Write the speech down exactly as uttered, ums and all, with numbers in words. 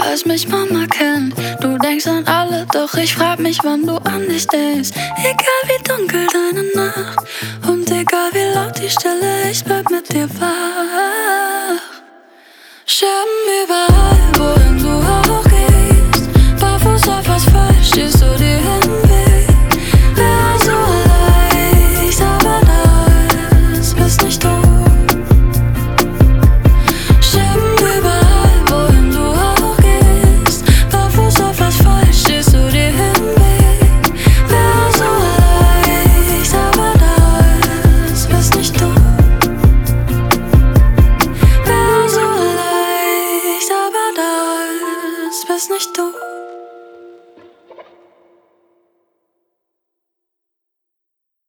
als mich Mama kennt. Du denkst an alle, doch ich frag mich, wann du an dich denkst. Egal wie dunkel deine Nacht und egal wie laut die Stille, ich bleib mit dir wach. Scherben über